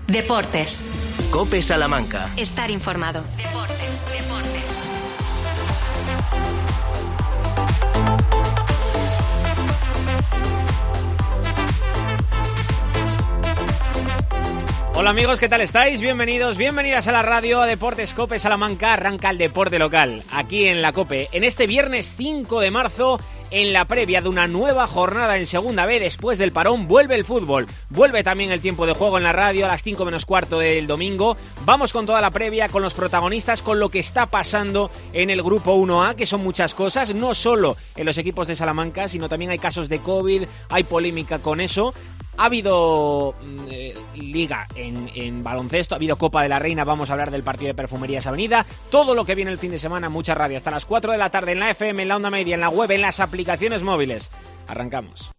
Deportes. COPE Salamanca. Estar informado. Deportes. Hola amigos, ¿qué tal estáis? Bienvenidos, bienvenidas a la radio, a Deportes COPE Salamanca. Arranca el deporte local, aquí en la COPE. En este viernes 5 de marzo, en la previa de una nueva jornada en Segunda B, después del parón, vuelve el fútbol. Vuelve también el tiempo de juego en la radio a las 5 menos cuarto del domingo. Vamos con toda la previa, con los protagonistas, con lo que está pasando en el Grupo 1A, que son muchas cosas, no solo en los equipos de Salamanca, sino también hay casos de COVID, hay polémica con eso. Ha habido liga en baloncesto, ha habido Copa de la Reina, vamos a hablar del partido de Perfumerías Avenida, todo lo que viene el fin de semana, mucha radio, hasta las 4 de la tarde en la FM, en la onda media, en la web, en las aplicaciones móviles. Arrancamos.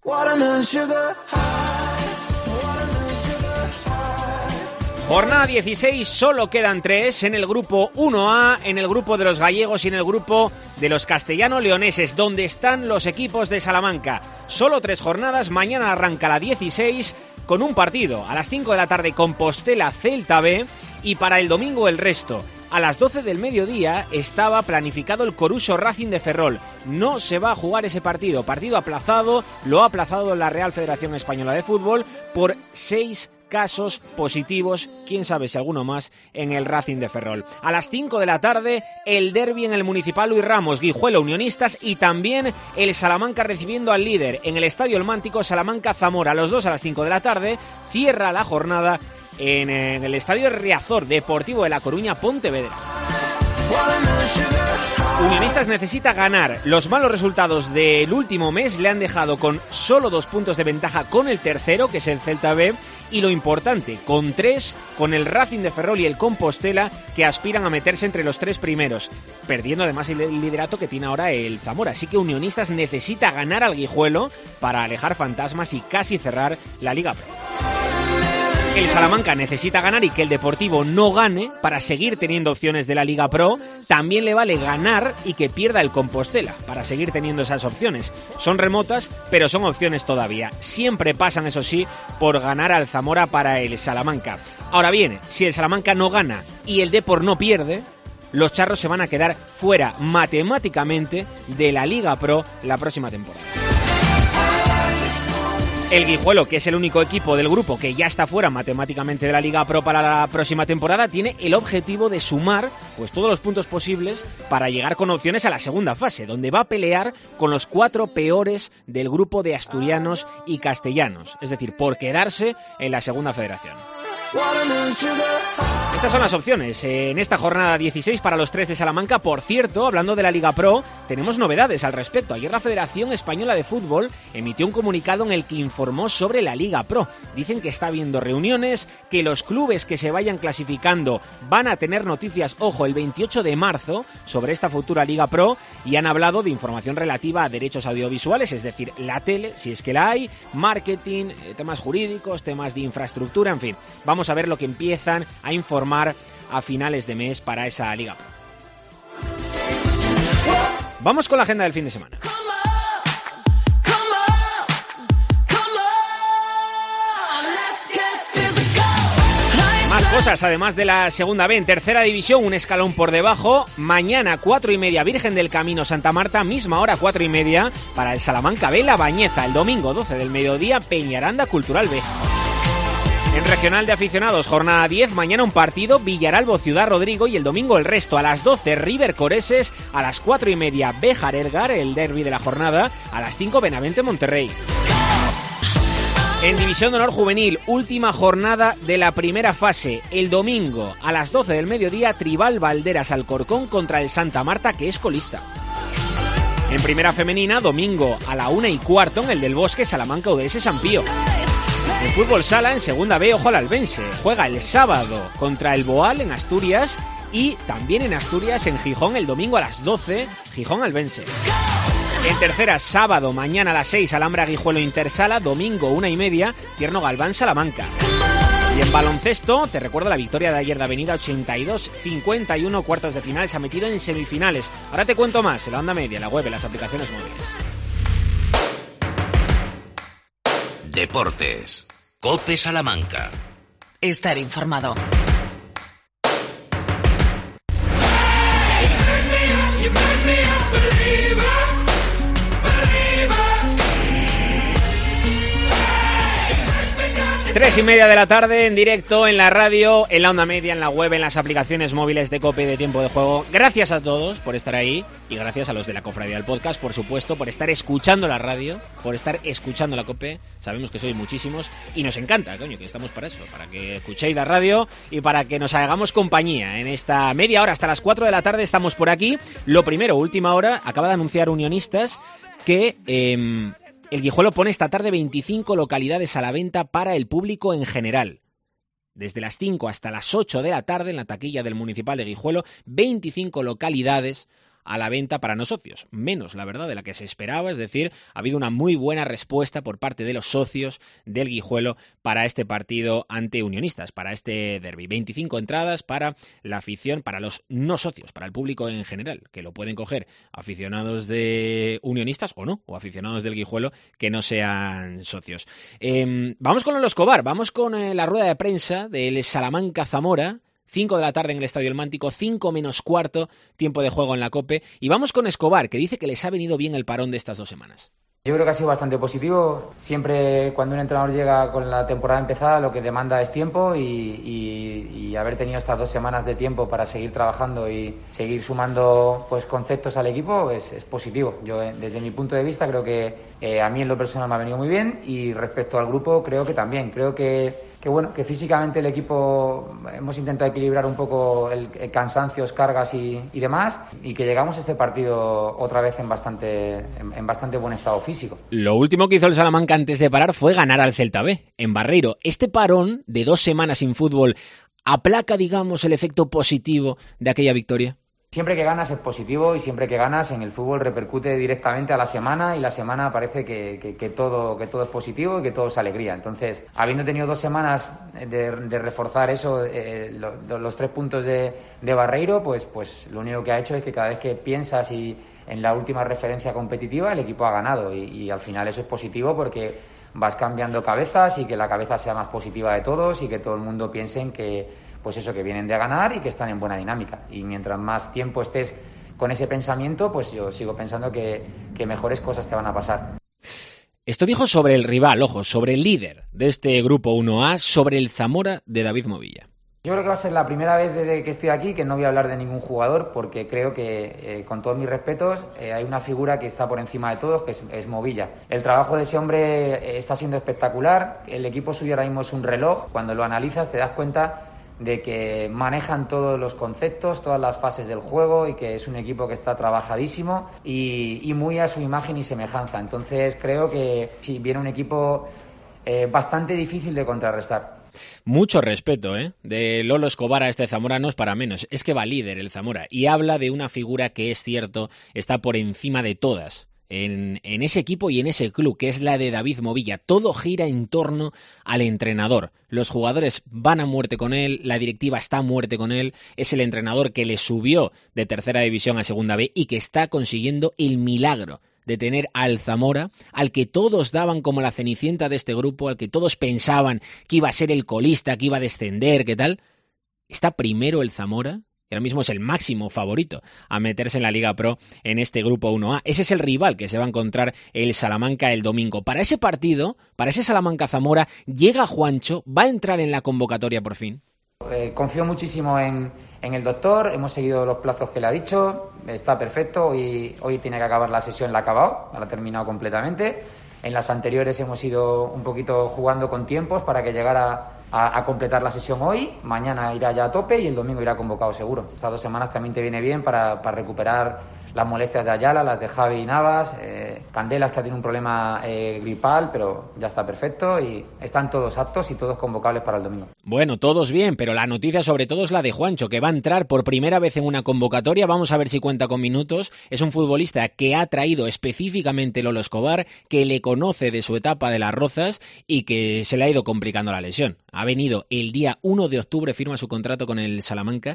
Jornada 16, solo quedan 3 en el Grupo 1A, en el grupo de los gallegos y en el grupo de los castellano-leoneses, donde están los equipos de Salamanca. Solo 3 jornadas, mañana arranca la 16 con un partido a las 5 de la tarde Compostela-Celta B y para el domingo el resto. A las 12 del mediodía estaba planificado el Coruso Racing de Ferrol. No se va a jugar ese partido aplazado, lo ha aplazado la Real Federación Española de Fútbol por 6 casos positivos, quién sabe si alguno más, en el Racing de Ferrol. A las 5 de la tarde, el derbi en el Municipal Luis Ramos, Guijuelo Unionistas, y también el Salamanca recibiendo al líder en el Estadio El Mántico, Salamanca-Zamora. Los dos a las 5 de la tarde, cierra la jornada en el Estadio Riazor, Deportivo de La Coruña, Pontevedra. Unionistas necesita ganar. Los malos resultados del último mes le han dejado con solo 2 puntos de ventaja con el tercero, que es el Celta B, y lo importante, con 3 con el Racing de Ferrol y el Compostela, que aspiran a meterse entre los 3 primeros, perdiendo además el liderato que tiene ahora el Zamora. Así que Unionistas necesita ganar al Guijuelo para alejar fantasmas y casi cerrar la Liga Pro. El Salamanca necesita ganar y que el Deportivo no gane para seguir teniendo opciones de la Liga Pro. También le vale ganar y que pierda el Compostela para seguir teniendo esas opciones. Son remotas, pero son opciones todavía. Siempre pasan, eso sí, por ganar al Zamora para el Salamanca. Ahora bien, si el Salamanca no gana y el Depor no pierde, los charros se van a quedar fuera matemáticamente de la Liga Pro la próxima temporada. El Guijuelo, que es el único equipo del grupo que ya está fuera matemáticamente de la Liga Pro para la próxima temporada, tiene el objetivo de sumar pues todos los puntos posibles para llegar con opciones a la segunda fase, donde va a pelear con los 4 peores del grupo de asturianos y castellanos, es decir, por quedarse en la segunda federación. Estas son las opciones en esta jornada 16 para los 3 de Salamanca. Por cierto, hablando de la Liga Pro, tenemos novedades al respecto. Ayer la Federación Española de Fútbol emitió un comunicado en el que informó sobre la Liga Pro. Dicen que está habiendo reuniones, que los clubes que se vayan clasificando van a tener noticias, ojo, el 28 de marzo sobre esta futura Liga Pro, y han hablado de información relativa a derechos audiovisuales, es decir, la tele, si es que la hay, marketing, temas jurídicos, temas de infraestructura, en fin. Vamos a ver lo que empiezan a informar a finales de mes para esa Liga Pro. Vamos con la agenda del fin de semana. Más cosas, además de la Segunda B en Tercera División, un escalón por debajo. Mañana 4:30 Virgen del Camino Santa Marta, misma hora 4:30 para el Salamanca B La Bañeza. El domingo 12 del mediodía Peñaranda Cultural B. En Regional de Aficionados, jornada 10, mañana un partido, Villaralbo Ciudad Rodrigo, y el domingo el resto. A las 12, River Coreses, a las 4:30, Béjar Ergar, el derbi de la jornada, a las 5, Benavente Monterrey. En División de Honor Juvenil, última jornada de la primera fase. El domingo, a las 12 del mediodía, Tribal Valderas Alcorcón contra el Santa Marta, que es colista. En Primera Femenina, domingo a la 1:15, en el del Bosque, Salamanca UDS San Pío. En Fútbol Sala, en Segunda B, ojo al Albense. Juega el sábado contra el Boal en Asturias y también en Asturias, en Gijón, el domingo a las 12, Gijón Albense. En Tercera, sábado, mañana a las 6, Alhambra Guijuelo Intersala, domingo 1:30, Tierno Galván Salamanca. Y en baloncesto, te recuerdo la victoria de ayer de Avenida 82-51, cuartos de final, se ha metido en semifinales. Ahora te cuento más en la onda media, en la web, en las aplicaciones móviles. Deportes. COPE Salamanca. estar informado. Tres y media de la tarde, en directo, en la radio, en la onda media, en la web, en las aplicaciones móviles de COPE y de Tiempo de Juego. Gracias a todos por estar ahí y gracias a los de la Cofradía del Podcast, por supuesto, por estar escuchando la radio, por estar escuchando la COPE. Sabemos que sois muchísimos y nos encanta, coño, que estamos para eso, para que escuchéis la radio y para que nos hagamos compañía. En esta media hora, hasta las 4 de la tarde, estamos por aquí. Lo primero, última hora, acaba de anunciar Unionistas que el Guijuelo pone esta tarde 25 localidades a la venta para el público en general. Desde las 5 hasta las 8 de la tarde en la taquilla del Municipal de Guijuelo, 25 localidades a la venta para no socios. Menos, la verdad, de la que se esperaba. Es decir, ha habido una muy buena respuesta por parte de los socios del Guijuelo para este partido ante Unionistas, para este derbi. 25 entradas para la afición, para los no socios, para el público en general, que lo pueden coger aficionados de Unionistas o no, o aficionados del Guijuelo que no sean socios. Vamos con los Escobar, vamos con la rueda de prensa del Salamanca-Zamora. 5 de la tarde en el Estadio El Mántico, 5 menos cuarto, tiempo de juego en la COPE. Y vamos con Escobar, que dice que les ha venido bien el parón de estas 2 semanas. Yo creo que ha sido bastante positivo. Siempre cuando un entrenador llega con la temporada empezada, lo que demanda es tiempo y haber tenido estas 2 semanas de tiempo para seguir trabajando y seguir sumando pues conceptos al equipo es positivo. Yo, desde mi punto de vista, creo que a mí en lo personal me ha venido muy bien y respecto al grupo creo que también. Creo que bueno, que físicamente el equipo hemos intentado equilibrar un poco el cansancios, cargas y demás, y que llegamos a este partido otra vez en bastante buen estado físico. Lo último que hizo el Salamanca antes de parar fue ganar al Celta B en Barreiro. Este parón de 2 semanas sin fútbol aplaca, digamos, el efecto positivo de aquella victoria. Siempre que ganas es positivo y siempre que ganas en el fútbol repercute directamente a la semana y la semana parece que todo es positivo y que todo es alegría. Entonces, habiendo tenido 2 semanas de reforzar eso, los 3 puntos de Barreiro, pues lo único que ha hecho es que cada vez que piensas y en la última referencia competitiva el equipo ha ganado y al final eso es positivo porque vas cambiando cabezas y que la cabeza sea más positiva de todos y que todo el mundo piense en que pues eso, que vienen de ganar y que están en buena dinámica. Y mientras más tiempo estés con ese pensamiento, pues yo sigo pensando que mejores cosas te van a pasar. Esto dijo sobre el rival, ojo, sobre el líder de este grupo 1A, sobre el Zamora de David Movilla. Yo creo que va a ser la primera vez desde que estoy aquí que no voy a hablar de ningún jugador porque creo que, con todos mis respetos, hay una figura que está por encima de todos, que es Movilla. El trabajo de ese hombre está siendo espectacular. El equipo suyo ahora mismo es un reloj. Cuando lo analizas te das cuenta de que manejan todos los conceptos, todas las fases del juego y que es un equipo que está trabajadísimo y muy a su imagen y semejanza. Entonces creo que sí, viene un equipo bastante difícil de contrarrestar. Mucho respeto, de Lolo Escobar a este Zamora no es para menos. Es que va líder el Zamora y habla de una figura que es cierto, está por encima de todas. En ese equipo y en ese club, que es la de David Movilla. Todo gira en torno al entrenador. Los jugadores van a muerte con él, la directiva está a muerte con él, es el entrenador que le subió de tercera división a segunda B y que está consiguiendo el milagro de tener al Zamora, al que todos daban como la cenicienta de este grupo, al que todos pensaban que iba a ser el colista, que iba a descender, ¿qué tal? Está primero el Zamora. Y ahora mismo es el máximo favorito a meterse en la Liga Pro en este grupo 1A. Ese es el rival que se va a encontrar el Salamanca el domingo. Para ese partido, para ese Salamanca-Zamora, llega Juancho, va a entrar en la convocatoria por fin. Confío muchísimo en el doctor, hemos seguido los plazos que le ha dicho, está perfecto, hoy tiene que acabar la sesión, la ha acabado, la ha terminado completamente. En las anteriores hemos ido un poquito jugando con tiempos para que llegara a completar la sesión hoy. Mañana irá ya a tope y el domingo irá convocado seguro. Estas 2 semanas también te viene bien para recuperar las molestias de Ayala, las de Javi y Navas, Candelas, que ha tenido un problema gripal, pero ya está perfecto y están todos aptos y todos convocables para el domingo. Bueno, todos bien, pero la noticia sobre todo es la de Juancho, que va a entrar por primera vez en una convocatoria. Vamos a ver si cuenta con minutos. Es un futbolista que ha traído específicamente Lolo Escobar, que le conoce de su etapa de Las Rozas y que se le ha ido complicando la lesión. Ha venido el día 1 de octubre, firma su contrato con el Salamanca.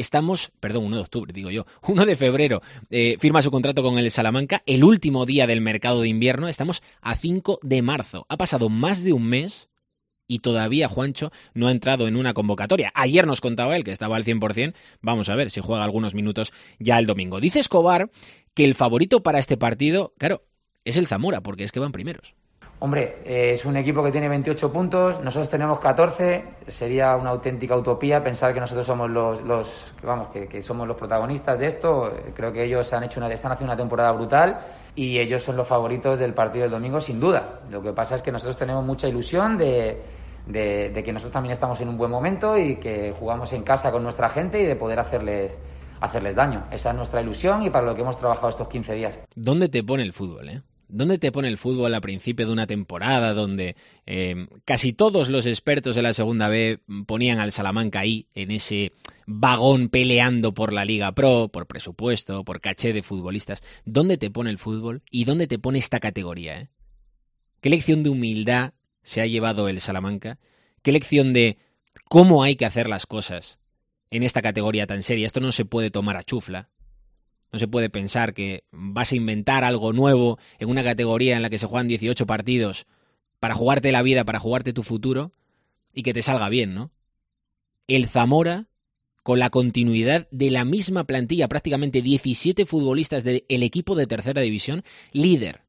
1 de octubre, digo yo, 1 de febrero firma su contrato con el Salamanca, el último día del mercado de invierno. Estamos a 5 de marzo. Ha pasado más de un mes y todavía Juancho no ha entrado en una convocatoria. Ayer nos contaba él que estaba al 100%, vamos a ver si juega algunos minutos ya el domingo. Dice Escobar que el favorito para este partido, claro, es el Zamora, porque es que van primeros. Hombre, es un equipo que tiene 28 puntos, nosotros tenemos 14, sería una auténtica utopía pensar que nosotros somos que somos los protagonistas de esto. Creo que ellos están haciendo una temporada brutal y ellos son los favoritos del partido del domingo, sin duda. Lo que pasa es que nosotros tenemos mucha ilusión de que nosotros también estamos en un buen momento y que jugamos en casa con nuestra gente y de poder hacerles daño. Esa es nuestra ilusión y para lo que hemos trabajado estos 15 días. ¿Dónde te pone el fútbol, ¿Dónde te pone el fútbol a principio de una temporada donde casi todos los expertos de la Segunda B ponían al Salamanca ahí, en ese vagón peleando por la Liga Pro, por presupuesto, por caché de futbolistas? ¿Dónde te pone el fútbol y dónde te pone esta categoría? ¿Qué lección de humildad se ha llevado el Salamanca? ¿Qué lección de cómo hay que hacer las cosas en esta categoría tan seria? Esto no se puede tomar a chufla. No se puede pensar que vas a inventar algo nuevo en una categoría en la que se juegan 18 partidos para jugarte la vida, para jugarte tu futuro y que te salga bien, ¿no? El Zamora, con la continuidad de la misma plantilla, prácticamente 17 futbolistas del equipo de tercera división, líder.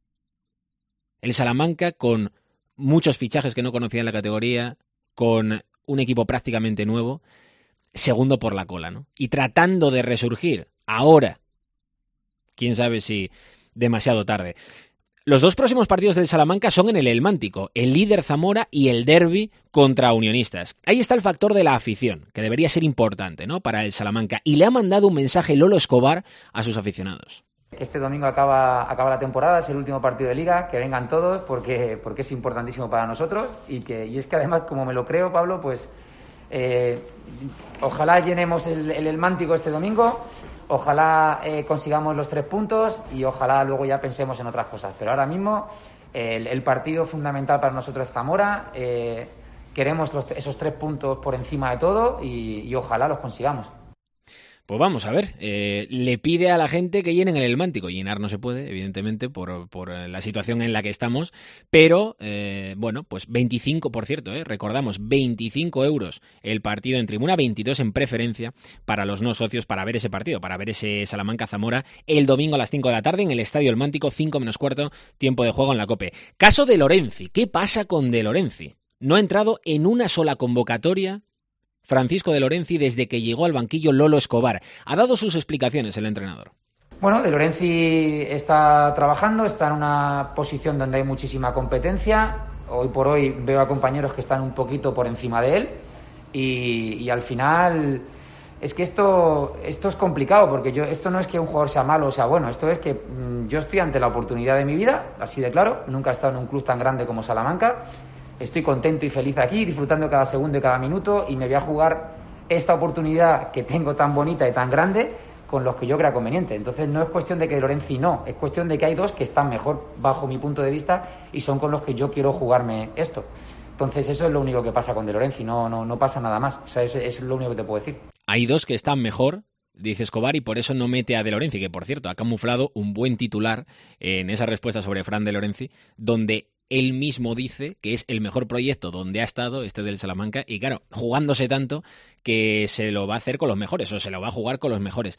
El Salamanca con muchos fichajes que no conocía en la categoría, con un equipo prácticamente nuevo, segundo por la cola, ¿no? Y tratando de resurgir. Ahora, quién sabe si demasiado tarde. Los dos próximos partidos del Salamanca son en el Elmántico, el líder Zamora y el derbi contra Unionistas. Ahí está el factor de la afición, que debería ser importante, ¿no?, para el Salamanca. Y le ha mandado un mensaje Lolo Escobar a sus aficionados. Este domingo acaba la temporada, es el último partido de Liga, que vengan todos porque es importantísimo para nosotros y es que además, como me lo creo, Pablo, pues ojalá llenemos el Elmántico este domingo. Ojalá consigamos los 3 puntos y ojalá luego ya pensemos en otras cosas. Pero ahora mismo el partido fundamental para nosotros es Zamora. Queremos esos 3 puntos por encima de todo y ojalá los consigamos. Pues vamos a ver, le pide a la gente que llenen el Elmántico. Llenar no se puede, evidentemente, por la situación en la que estamos, pero, bueno, pues 25, por cierto, recordamos, 25 euros el partido en tribuna, 22 en preferencia para los no socios para ver ese partido, para ver ese Salamanca-Zamora el domingo a las 5 de la tarde en el Estadio Elmántico, 5 menos cuarto, tiempo de juego en la COPE. Caso de Lorenzi, ¿qué pasa con De Lorenzi? No ha entrado en una sola convocatoria Francisco De Lorenzi desde que llegó al banquillo Lolo Escobar. Ha dado sus explicaciones el entrenador. Bueno, De Lorenzi está trabajando, está en una posición donde hay muchísima competencia. Hoy por hoy veo a compañeros que están un poquito por encima de él y al final es que esto es complicado porque esto no es que un jugador sea malo o sea bueno, esto es que yo estoy ante la oportunidad de mi vida, así de claro. Nunca he estado en un club tan grande como Salamanca. Estoy contento y feliz aquí, disfrutando cada segundo y cada minuto y me voy a jugar esta oportunidad que tengo tan bonita y tan grande con los que yo crea conveniente. Entonces no es cuestión de que Lorenzi no, es cuestión de que hay 2 que están mejor bajo mi punto de vista y son con los que yo quiero jugarme esto. Entonces eso es lo único que pasa con De Lorenzi, no pasa nada más. O sea, es lo único que te puedo decir. Hay 2 que están mejor, dice Escobar, y por eso no mete a De Lorenzi, que por cierto ha camuflado un buen titular en esa respuesta sobre Fran De Lorenzi, donde él mismo dice que es el mejor proyecto donde ha estado este del Salamanca y claro, jugándose tanto que se lo va a hacer con los mejores o se lo va a jugar con los mejores.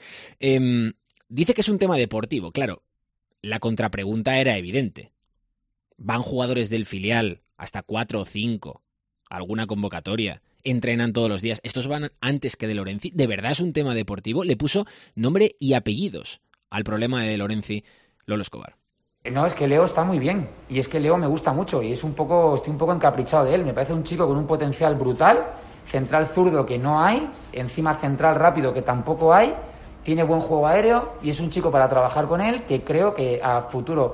Dice que es un tema deportivo. Claro, la contrapregunta era evidente. ¿Van jugadores del filial hasta 4 o 5? ¿Alguna convocatoria? ¿Entrenan todos los días? ¿Estos van antes que De Lorenzi? ¿De verdad es un tema deportivo? Le puso nombre y apellidos al problema de Lorenzi Lolo Escobar. No, es que Leo está muy bien y es que Leo me gusta mucho y estoy un poco encaprichado de él. Me parece un chico con un potencial brutal, central zurdo que no hay, encima central rápido que tampoco hay, tiene buen juego aéreo y es un chico para trabajar con él que creo que a futuro,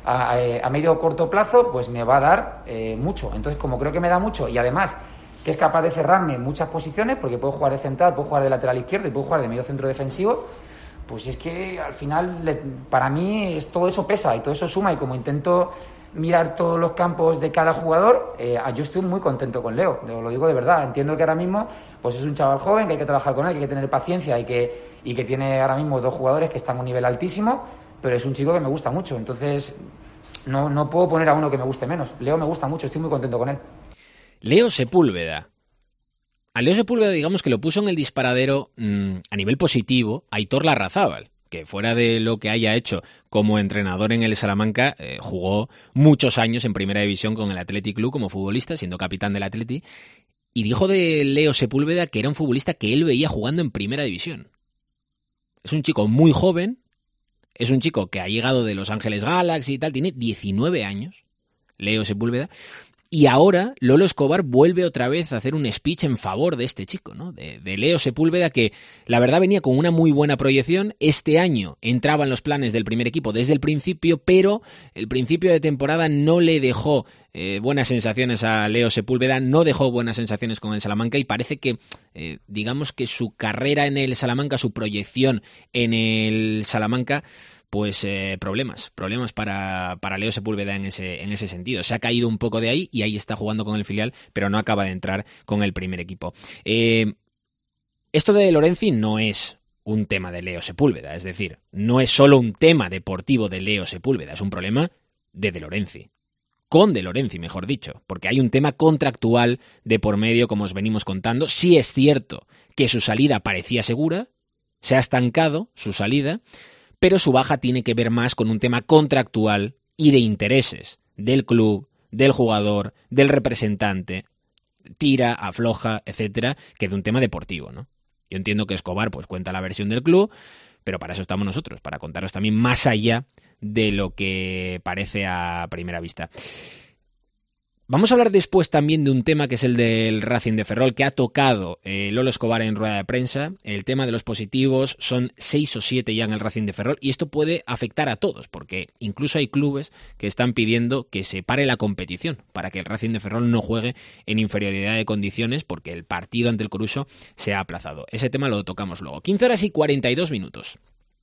a medio o corto plazo, pues me va a dar mucho. Entonces, como creo que me da mucho y además que es capaz de cerrarme en muchas posiciones, porque puedo jugar de central, puedo jugar de lateral izquierdo y puedo jugar de medio centro defensivo, pues es que al final para mí todo eso pesa y todo eso suma y como intento mirar todos los campos de cada jugador, yo estoy muy contento con Leo, lo digo de verdad. Entiendo que ahora mismo pues es un chaval joven, que hay que trabajar con él, que hay que tener paciencia y que tiene ahora mismo 2 jugadores que están a un nivel altísimo, pero es un chico que me gusta mucho, entonces no puedo poner a uno que me guste menos. Leo me gusta mucho, estoy muy contento con él. Leo Sepúlveda. A Leo Sepúlveda, digamos que lo puso en el disparadero a nivel positivo Aitor Larrazábal, que fuera de lo que haya hecho como entrenador en el Salamanca, jugó muchos años en Primera División con el Athletic Club como futbolista, siendo capitán del Athletic, y dijo de Leo Sepúlveda que era un futbolista que él veía jugando en Primera División. Es un chico muy joven, es un chico que ha llegado de Los Ángeles Galaxy y tal, tiene 19 años, Leo Sepúlveda, y ahora Lolo Escobar vuelve otra vez a hacer un speech en favor de este chico, ¿no? De Leo Sepúlveda, que la verdad venía con una muy buena proyección. Este año entraba en los planes del primer equipo desde el principio, pero el principio de temporada no le dejó buenas sensaciones a Leo Sepúlveda, no dejó buenas sensaciones con el Salamanca, y parece que, digamos que su carrera en el Salamanca, su proyección en el Salamanca, pues problemas para Leo Sepúlveda en ese sentido. Se ha caído un poco de ahí y ahí está jugando con el filial, pero no acaba de entrar con el primer equipo. Esto de Lorenzi no es un tema de Leo Sepúlveda, es decir, no es solo un tema deportivo de Leo Sepúlveda, es un problema de Lorenzi. Con De Lorenzi, mejor dicho, porque hay un tema contractual de por medio, como os venimos contando. Sí es cierto que su salida parecía segura, se ha estancado su salida, pero su baja tiene que ver más con un tema contractual y de intereses del club, del jugador, del representante, tira, afloja, etcétera, que de un tema deportivo, ¿no? Yo entiendo que Escobar pues cuenta la versión del club, pero para eso estamos nosotros, para contaros también más allá de lo que parece a primera vista. Vamos a hablar después también de un tema que es el del Racing de Ferrol, que ha tocado Lolo Escobar en rueda de prensa. El tema de los positivos, son 6 o 7 ya en el Racing de Ferrol, y esto puede afectar a todos, porque incluso hay clubes que están pidiendo que se pare la competición para que el Racing de Ferrol no juegue en inferioridad de condiciones, porque el partido ante el Coruso se ha aplazado. Ese tema lo tocamos luego. 15 horas y 42 minutos.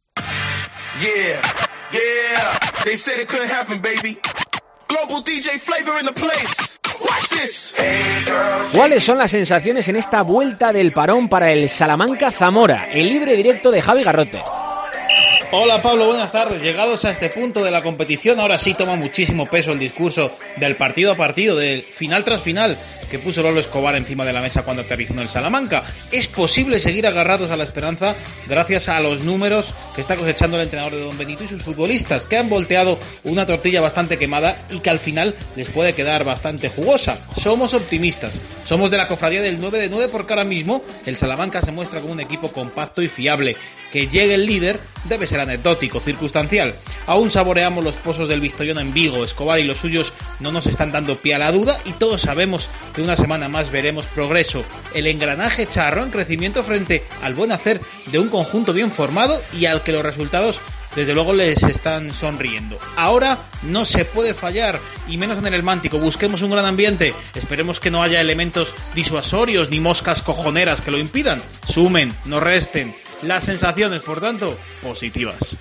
Yeah, they said it couldn't happen, baby. Global DJ Flavor in the place. Watch this. ¿Cuáles son las sensaciones en esta vuelta del parón para el Salamanca Zamora? El libre directo de Javi Garrote. Hola Pablo, buenas tardes. Llegados a este punto de la competición, ahora sí toma muchísimo peso el discurso del partido a partido, del final tras final que puso Lolo Escobar encima de la mesa cuando aterrizó en el Salamanca. Es posible seguir agarrados a la esperanza gracias a los números que está cosechando el entrenador de Don Benito y sus futbolistas, que han volteado una tortilla bastante quemada y que al final les puede quedar bastante jugosa. Somos optimistas, somos de la cofradía del 9 de 9, porque ahora mismo el Salamanca se muestra como un equipo compacto y fiable. Que llegue el líder debe ser anecdótico, circunstancial. Aún saboreamos los pozos del Victoriano en Vigo. Escobar y los suyos no nos están dando pie a la duda y todos sabemos que una semana más veremos progreso. El engranaje charro en crecimiento frente al buen hacer de un conjunto bien formado y al que los resultados desde luego les están sonriendo. Ahora no se puede fallar, y menos en el Helmántico. Busquemos un gran ambiente, esperemos que no haya elementos disuasorios ni moscas cojoneras que lo impidan. Sumen, no resten. Las sensaciones, por tanto, positivas.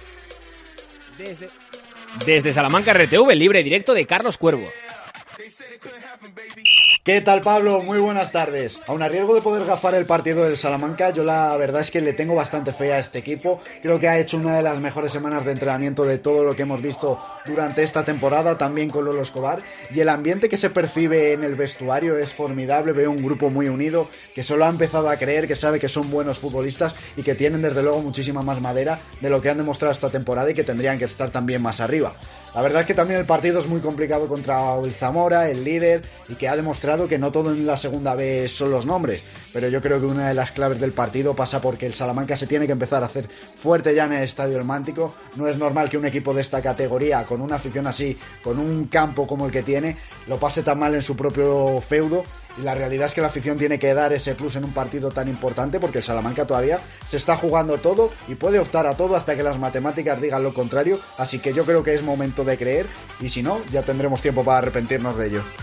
Desde Salamanca RTV, libre directo de Carlos Cuervo. ¿Qué tal, Pablo? Muy buenas tardes. Aun a riesgo de poder gafar el partido del Salamanca, yo la verdad es que le tengo bastante fe a este equipo. Creo que ha hecho una de las mejores semanas de entrenamiento de todo lo que hemos visto durante esta temporada, también con Lolo Escobar, y el ambiente que se percibe en el vestuario es formidable. Veo un grupo muy unido, que solo ha empezado a creer, que sabe que son buenos futbolistas y que tienen desde luego muchísima más madera de lo que han demostrado esta temporada y que tendrían que estar también más arriba. La verdad es que también el partido es muy complicado contra el Zamora, el líder, y que ha demostrado que no todo en la segunda vez son los nombres, pero yo creo que una de las claves del partido pasa porque el Salamanca se tiene que empezar a hacer fuerte ya en el Estadio Helmántico. No es normal que un equipo de esta categoría, con una afición así, con un campo como el que tiene, lo pase tan mal en su propio feudo, y la realidad es que la afición tiene que dar ese plus en un partido tan importante, porque el Salamanca todavía se está jugando todo y puede optar a todo hasta que las matemáticas digan lo contrario, así que yo creo que es momento de creer, y si no, ya tendremos tiempo para arrepentirnos de ello.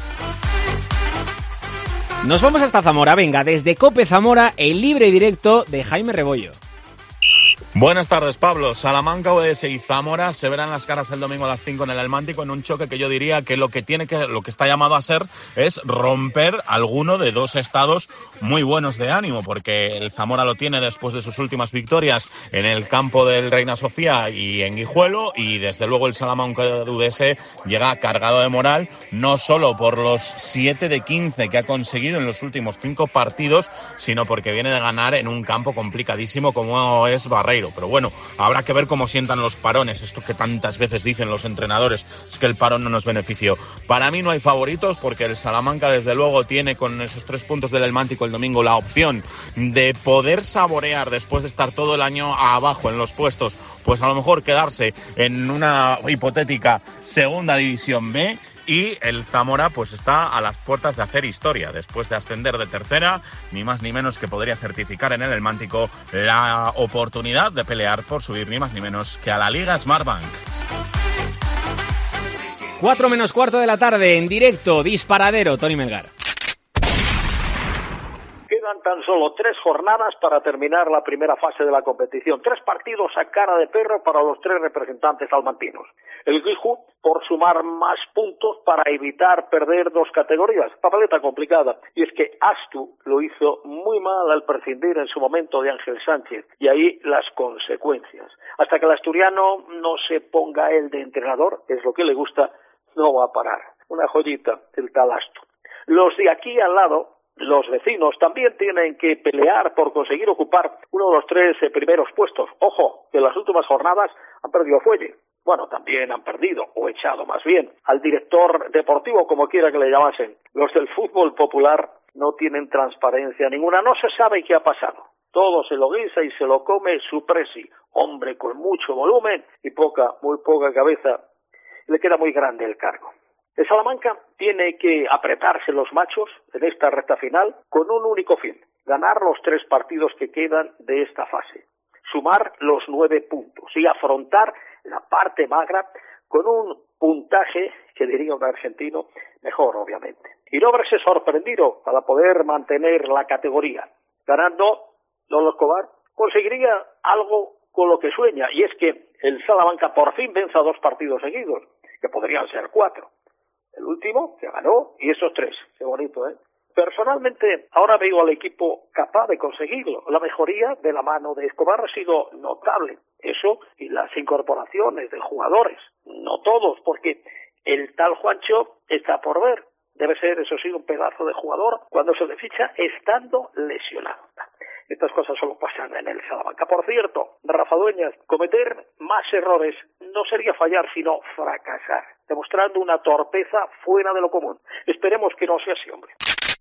Nos vamos hasta Zamora, venga, desde COPE Zamora, el libre directo de Jaime Rebollo. Buenas tardes, Pablo. Salamanca, UDS y Zamora se verán las caras el domingo a las 5 en el Almántico en un choque que yo diría que lo que está llamado a ser es romper alguno de dos estados muy buenos de ánimo, porque el Zamora lo tiene después de sus últimas victorias en el campo del Reina Sofía y en Guijuelo, y desde luego el Salamanca de UDS llega cargado de moral, no solo por los 7 de 15 que ha conseguido en los últimos 5 partidos, sino porque viene de ganar en un campo complicadísimo como es Barreiro. Pero bueno, habrá que ver cómo sientan los parones, esto que tantas veces dicen los entrenadores, es que el parón no nos benefició. Para mí no hay favoritos, porque el Salamanca desde luego tiene con esos 3 puntos del Almántico el domingo la opción de poder saborear, después de estar todo el año abajo en los puestos, pues a lo mejor quedarse en una hipotética segunda división B. Y el Zamora pues está a las puertas de hacer historia, después de ascender de tercera, ni más ni menos que podría certificar en el Almántico la oportunidad de pelear por subir ni más ni menos que a la Liga Smartbank. 4 menos cuarto de la tarde, en directo, disparadero, Tony Melgar. Quedan tan solo 3 jornadas para terminar la primera fase de la competición. 3 partidos a cara de perro para los 3 representantes salmantinos. El Guijuelo por sumar más puntos para evitar perder 2 categorías. Papeleta complicada. Y es que Astu lo hizo muy mal al prescindir en su momento de Ángel Sánchez. Y ahí las consecuencias. Hasta que el asturiano no se ponga él de entrenador, es lo que le gusta, no va a parar. Una joyita, el tal Astu. Los de aquí al lado, los vecinos, también tienen que pelear por conseguir ocupar uno de los 3 primeros puestos. Ojo, que en las últimas jornadas han perdido fuelle. Bueno, también han perdido, o echado más bien, al director deportivo, como quiera que le llamasen. Los del fútbol popular no tienen transparencia ninguna, no se sabe qué ha pasado. Todo se lo guisa y se lo come su presi. Hombre con mucho volumen y muy poca cabeza. Le queda muy grande el cargo. El Salamanca tiene que apretarse los machos en esta recta final con un único fin: ganar los 3 partidos que quedan de esta fase, sumar los 9 puntos y afrontar la parte magra con un puntaje, que diría un argentino, mejor obviamente. Y no verse sorprendido para poder mantener la categoría. Ganando, Lolo Escobar conseguiría algo con lo que sueña, y es que el Salamanca por fin venza 2 partidos seguidos, que podrían ser 4. El último, que ganó, y esos 3. Qué bonito, ¿eh? Personalmente, ahora veo al equipo capaz de conseguirlo. La mejoría de la mano de Escobar ha sido notable. Eso y las incorporaciones de jugadores. No todos, porque el tal Juancho está por ver. Debe ser, eso sí, un pedazo de jugador cuando se le ficha estando lesionado. Estas cosas solo pasan en el Salamanca. Por cierto, Rafa Dueñas, cometer más errores no sería fallar, sino fracasar, demostrando una torpeza fuera de lo común. Esperemos que no sea así, hombre.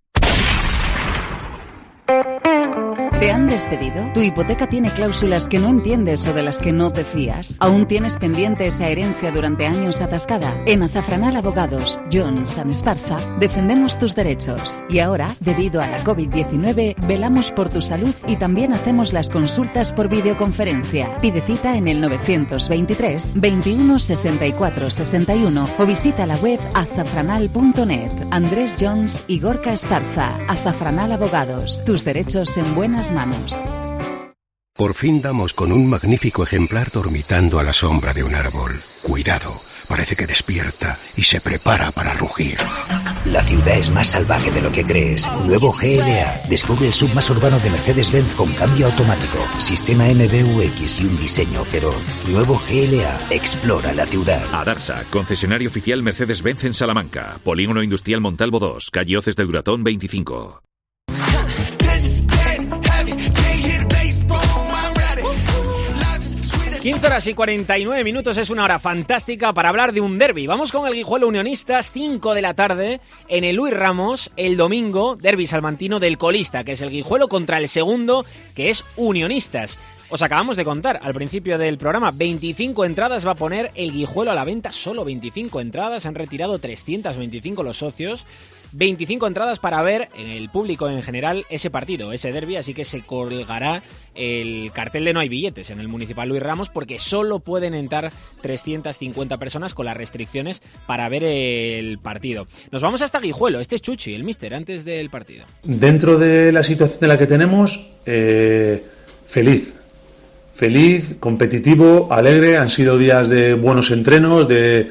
¿Te han despedido? ¿Tu hipoteca tiene cláusulas que no entiendes o de las que no te fías? ¿Aún tienes pendiente esa herencia durante años atascada? En Azafranal Abogados, Jones & Esparza, defendemos tus derechos. Y ahora, debido a la COVID-19, velamos por tu salud y también hacemos las consultas por videoconferencia. Pide cita en el 923 21 64 61 o visita la web azafranal.net. Andrés Jones y Gorka Esparza. Azafranal Abogados, tus derechos en buenas manos. Por fin damos con un magnífico ejemplar dormitando a la sombra de un árbol. Cuidado, parece que despierta y se prepara para rugir. La ciudad es más salvaje de lo que crees. Nuevo GLA. Descubre el sub más urbano de Mercedes-Benz con cambio automático, sistema MBUX y un diseño feroz. Nuevo GLA. Explora la ciudad. Adarsa, concesionario oficial Mercedes-Benz en Salamanca. Polígono Industrial Montalvo 2, calle Oces de Duratón 25. 15:49, es una hora fantástica para hablar de un derbi. Vamos con el Guijuelo Unionistas, 5 de la tarde, en el Luis Ramos, el domingo, derbi salmantino del colista, que es el Guijuelo, contra el segundo, que es Unionistas. Os acabamos de contar al principio del programa, 25 entradas va a poner el Guijuelo a la venta, solo 25 entradas, han retirado 325 los socios, 25 entradas para ver en el público en general ese partido, ese derbi, así que se colgará el cartel de no hay billetes en el Municipal Luis Ramos porque solo pueden entrar 350 personas con las restricciones para ver el partido. Nos vamos hasta Guijuelo, este es Chuchi, el míster, antes del partido. Dentro de la situación de la que tenemos, feliz feliz, competitivo, alegre. Han sido días de buenos entrenos,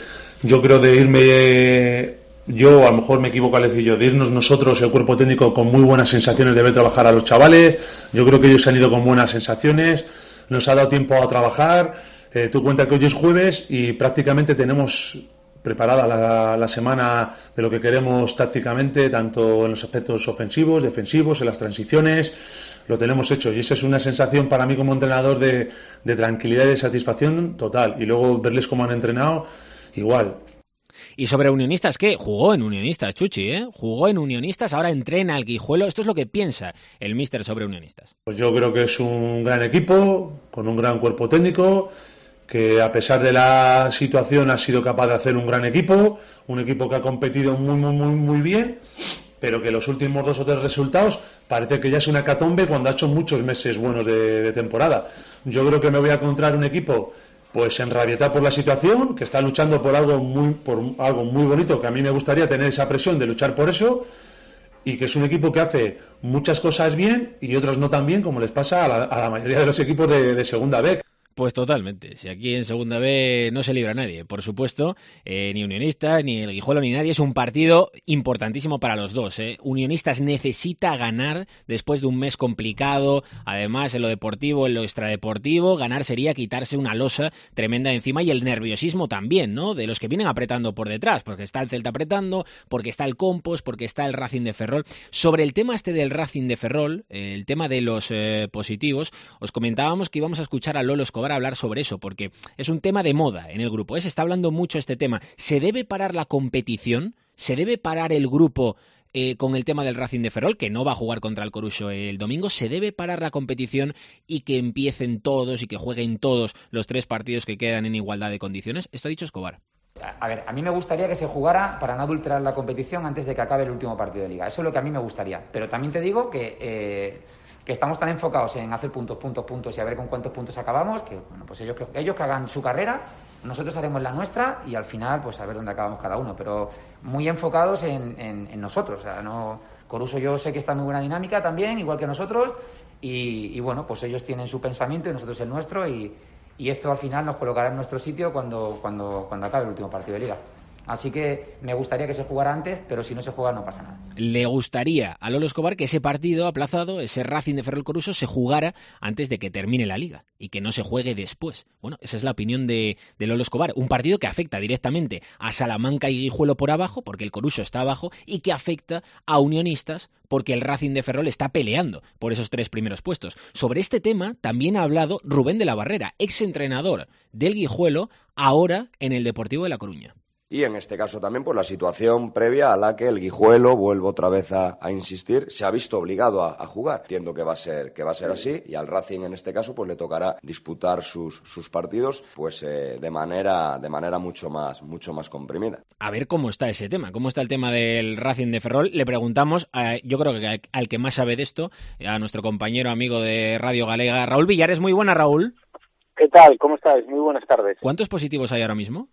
yo creo de irme, yo a lo mejor me equivoco al decir yo, de irnos nosotros, el cuerpo técnico, con muy buenas sensaciones de ver trabajar a los chavales. Yo creo que ellos se han ido con buenas sensaciones, nos ha dado tiempo a trabajar. Tú cuenta que hoy es jueves y prácticamente tenemos preparada la semana de lo que queremos tácticamente, tanto en los aspectos ofensivos, defensivos, en las transiciones. Lo tenemos hecho y esa es una sensación para mí como entrenador de tranquilidad y de satisfacción total. Y luego verles cómo han entrenado, igual. Y sobre Unionistas, ¿qué? Jugó en Unionistas, Chuchi, ¿eh? Jugó en Unionistas, ahora entrena al Guijuelo. Esto es lo que piensa el míster sobre Unionistas. Pues yo creo que es un gran equipo, con un gran cuerpo técnico, que a pesar de la situación ha sido capaz de hacer un gran equipo, un equipo que ha competido muy bien, pero que los últimos 2 o 3 resultados parece que ya es una hecatombe cuando ha hecho muchos meses buenos de temporada. Yo creo que me voy a encontrar un equipo pues enrabietado por la situación, que está luchando por algo muy bonito, que a mí me gustaría tener esa presión de luchar por eso, y que es un equipo que hace muchas cosas bien y otros no tan bien, como les pasa a la mayoría de los equipos de Segunda B. Pues totalmente, si aquí en Segunda B no se libra nadie, por supuesto, ni Unionistas, ni el Guijuelo, ni nadie, es un partido importantísimo para los dos. Unionistas necesita ganar después de un mes complicado, además en lo deportivo, en lo extradeportivo, ganar sería quitarse una losa tremenda de encima y el nerviosismo también, ¿no? De los que vienen apretando por detrás, porque está el Celta apretando, porque está el Compos, porque está el Racing de Ferrol. Sobre el tema este del Racing de Ferrol, el tema de los positivos, os comentábamos que íbamos a escuchar a Lolo Escobar a hablar sobre eso, porque es un tema de moda en el grupo. Se está hablando mucho este tema. ¿Se debe parar la competición? ¿Se debe parar el grupo con el tema del Racing de Ferrol, que no va a jugar contra el Coruso el domingo? ¿Se debe parar la competición y que empiecen todos y que jueguen todos los 3 partidos que quedan en igualdad de condiciones? Esto ha dicho Escobar. A ver, a mí me gustaría que se jugara para no adulterar la competición antes de que acabe el último partido de Liga. Eso es lo que a mí me gustaría. Pero también te digo que estamos tan enfocados en hacer puntos y a ver con cuántos puntos acabamos, que bueno, pues ellos que hagan su carrera, nosotros haremos la nuestra y al final pues a ver dónde acabamos cada uno, pero muy enfocados en nosotros. O sea, no, Coruso yo sé que está en muy buena dinámica también, igual que nosotros, y bueno, pues ellos tienen su pensamiento y nosotros el nuestro, y esto al final nos colocará en nuestro sitio cuando acabe el último partido de Liga. Así que me gustaría que se jugara antes, pero si no se juega no pasa nada. Le gustaría a Lolo Escobar que ese partido aplazado, ese Racing de Ferrol Coruso, se jugara antes de que termine la Liga y que no se juegue después. Bueno, esa es la opinión de Lolo Escobar. Un partido que afecta directamente a Salamanca y Guijuelo por abajo, porque el Coruso está abajo, y que afecta a Unionistas porque el Racing de Ferrol está peleando por esos 3 primeros puestos. Sobre este tema también ha hablado Rubén de la Barrera, exentrenador del Guijuelo, ahora en el Deportivo de La Coruña. Y en este caso también por la situación previa a la que el Guijuelo, vuelvo otra vez a insistir, se ha visto obligado a jugar. Entiendo que va a ser así, y al Racing en este caso pues le tocará disputar sus partidos pues de manera mucho más comprimida. A ver cómo está ese tema, cómo está el tema del Racing de Ferrol. Le preguntamos, yo creo que al que más sabe de esto, a nuestro compañero amigo de Radio Galega, Raúl Villares. Muy buena, Raúl. ¿Qué tal? ¿Cómo estáis? Muy buenas tardes. ¿Cuántos positivos hay ahora mismo?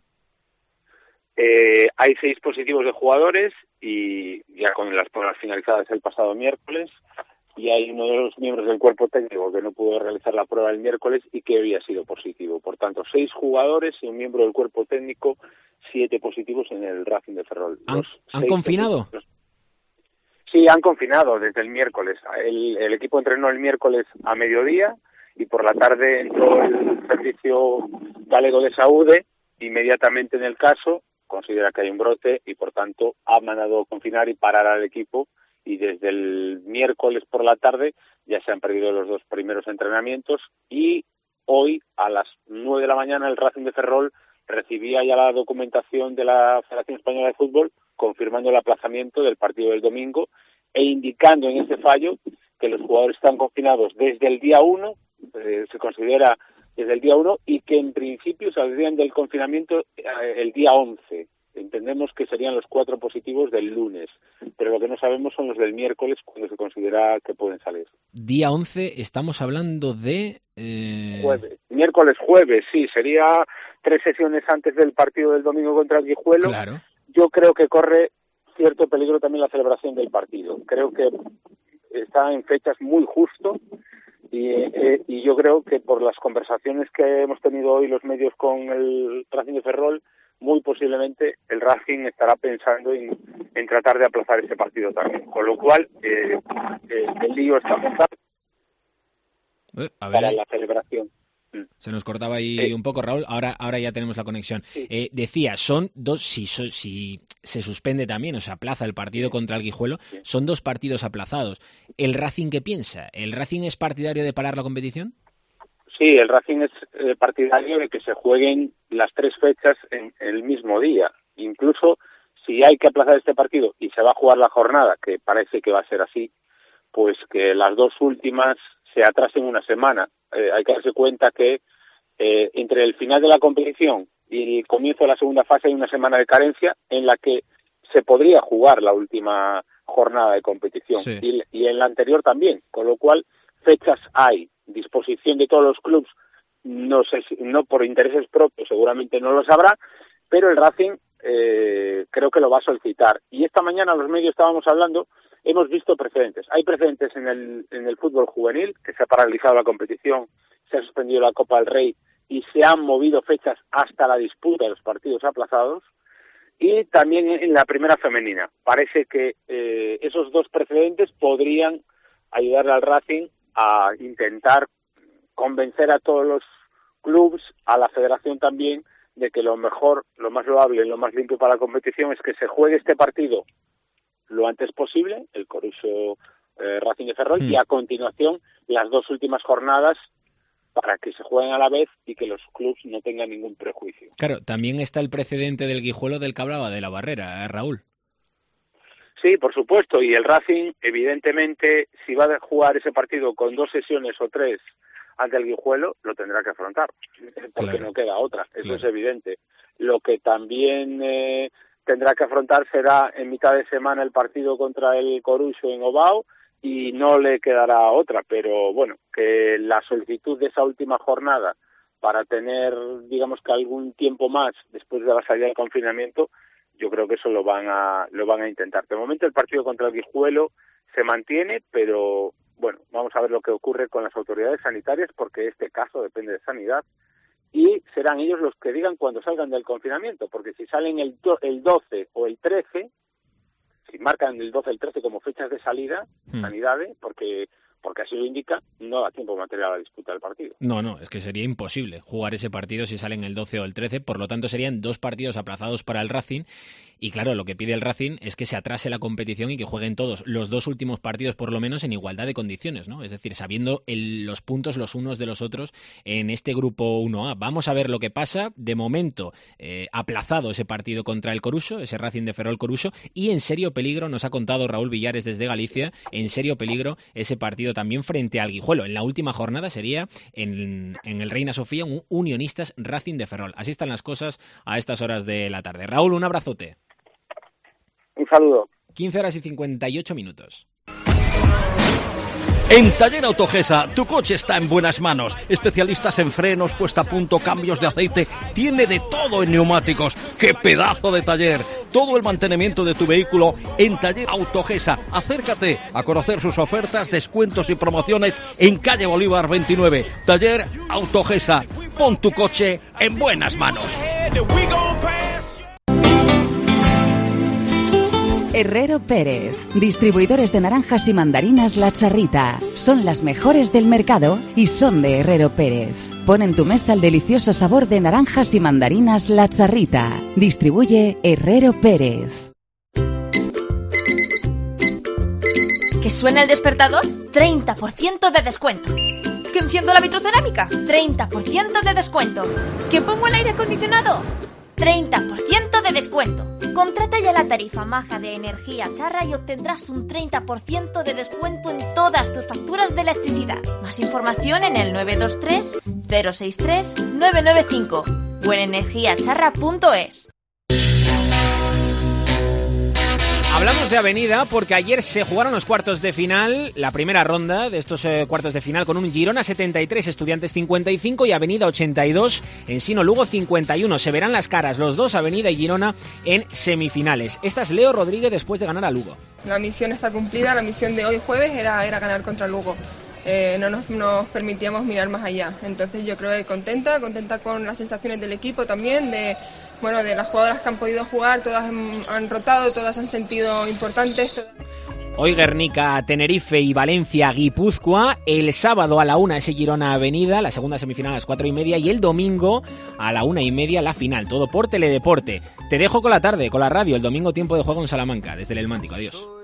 Hay 6 positivos de jugadores y ya con las pruebas finalizadas el pasado miércoles, y hay uno de los miembros del cuerpo técnico que no pudo realizar la prueba el miércoles y que había sido positivo. Por tanto, 6 jugadores y un miembro del cuerpo técnico, 7 positivos en el Racing de Ferrol. ¿Han confinado? Sí, han confinado desde el miércoles. El equipo entrenó el miércoles a mediodía y por la tarde entró el Servicio Galego de Saúde inmediatamente en el caso. Considera que hay un brote y por tanto ha mandado confinar y parar al equipo, y desde el miércoles por la tarde ya se han perdido los 2 primeros entrenamientos, y hoy a las 9 de la mañana el Racing de Ferrol recibía ya la documentación de la Federación Española de Fútbol confirmando el aplazamiento del partido del domingo e indicando en ese fallo que los jugadores están confinados desde el día 1, se considera desde el día 1, y que en principio saldrían del confinamiento el día 11. Entendemos que serían los 4 positivos del lunes, pero lo que no sabemos son los del miércoles, cuando se considera que pueden salir. Día 11, estamos hablando de... Jueves. Miércoles, jueves, sí, sería 3 sesiones antes del partido del domingo contra el Guijuelo. Claro. Yo creo que corre cierto peligro también la celebración del partido. Creo que está en fechas muy justo Y yo creo que por las conversaciones que hemos tenido hoy los medios con el Racing de Ferrol, muy posiblemente el Racing estará pensando en tratar de aplazar ese partido también. Con lo cual, el lío está montado para la celebración. Se nos cortaba ahí un poco, Raúl. Ahora ya tenemos la conexión. Decía, son dos, si se suspende también o se aplaza el partido contra el Guijuelo, son 2 partidos aplazados. ¿El Racing qué piensa? ¿El Racing es partidario de parar la competición? Sí, el Racing es partidario de que se jueguen las 3 fechas en el mismo día. Incluso si hay que aplazar este partido y se va a jugar la jornada, que parece que va a ser así, pues que las 2 últimas se atrasen una semana. Hay que darse cuenta que entre el final de la competición y el comienzo de la segunda fase hay una semana de carencia en la que se podría jugar la última jornada de competición, y en la anterior también, con lo cual fechas hay, disposición de todos los clubes, no sé si, no por intereses propios seguramente no lo sabrá, pero el Racing creo que lo va a solicitar. Y esta mañana los medios estábamos hablando, hemos visto precedentes. Hay precedentes en el fútbol juvenil, que se ha paralizado la competición, se ha suspendido la Copa del Rey y se han movido fechas hasta la disputa de los partidos aplazados, y también en la primera femenina. Parece que esos 2 precedentes podrían ayudar al Racing a intentar convencer a todos los clubes, a la federación también, de que lo mejor, lo más loable, lo más limpio para la competición es que se juegue este partido lo antes posible, el Coruso Racing de Ferrol, y a continuación las 2 últimas jornadas para que se jueguen a la vez y que los clubes no tengan ningún prejuicio. Claro, también está el precedente del Guijuelo del que hablaba de la Barrera, Raúl. Sí, por supuesto, y el Racing, evidentemente, si va a jugar ese partido con 2 sesiones o 3 ante el Guijuelo, lo tendrá que afrontar, porque no queda otra, eso es evidente. Lo que también tendrá que afrontar será en mitad de semana el partido contra el Coruso en Ovao, y no le quedará otra, pero bueno, que la solicitud de esa última jornada para tener, digamos que algún tiempo más después de la salida del confinamiento, yo creo que eso lo van a intentar. De momento el partido contra el Guijuelo se mantiene, pero bueno, vamos a ver lo que ocurre con las autoridades sanitarias, porque este caso depende de Sanidad, y serán ellos los que digan cuando salgan del confinamiento, porque si salen el 12 o el 13, si marcan el 12 o el 13 como fechas de salida, Sanidades, porque así lo indica, no da tiempo material a la disputa del partido. No, es que sería imposible jugar ese partido si salen el 12 o el 13, por lo tanto serían 2 partidos aplazados para el Racing, y claro, lo que pide el Racing es que se atrase la competición y que jueguen todos los 2 últimos partidos por lo menos en igualdad de condiciones, ¿no? Es decir, sabiendo los puntos los unos de los otros en este grupo 1A. Vamos a ver lo que pasa. De momento, aplazado ese partido contra el Coruso, ese Racing de Ferrol Coruso, y en serio peligro, nos ha contado Raúl Villares desde Galicia, en serio peligro ese partido también frente al Guijuelo. En la última jornada sería en el Reina Sofía un Unionistas Racing de Ferrol. Así están las cosas a estas horas de la tarde. Raúl, un abrazote. Un saludo. 15:58. En Taller Autogesa, tu coche está en buenas manos. Especialistas en frenos, puesta a punto, cambios de aceite. Tiene de todo en neumáticos. ¡Qué pedazo de taller! Todo el mantenimiento de tu vehículo en Taller Autogesa. Acércate a conocer sus ofertas, descuentos y promociones en calle Bolívar 29. Taller Autogesa. Pon tu coche en buenas manos. Herrero Pérez, distribuidores de naranjas y mandarinas La Charrita. Son las mejores del mercado y son de Herrero Pérez. Pon en tu mesa el delicioso sabor de naranjas y mandarinas La Charrita. Distribuye Herrero Pérez. ¿Que suena el despertador? 30% de descuento. ¿Que enciendo la vitrocerámica? 30% de descuento. ¿Que pongo el aire acondicionado? 30% de descuento. Contrata ya la tarifa maja de Energía Charra y obtendrás un 30% de descuento en todas tus facturas de electricidad. Más información en el 923 063 995 o en energiacharra.es. Hablamos de Avenida porque ayer se jugaron los cuartos de final, la primera ronda de estos cuartos de final, con un Girona 73, Estudiantes 55 y Avenida 82, Ensino Lugo 51. Se verán las caras los dos, Avenida y Girona, en semifinales. Esta es Leo Rodríguez después de ganar a Lugo. La misión está cumplida, la misión de hoy jueves era ganar contra Lugo. no nos permitíamos mirar más allá. Entonces yo creo que contenta con las sensaciones del equipo también, de las jugadoras que han podido jugar, todas han rotado, todas han sentido importantes. Hoy Guernica, Tenerife y Valencia, Guipúzcoa. El sábado a la 1 ese Girona Avenida, la segunda semifinal a las 4:30, y el domingo a la 1:30 la final. Todo por Teledeporte. Te dejo con la tarde, con la radio. El domingo tiempo de juego en Salamanca, desde el Elmántico. Adiós.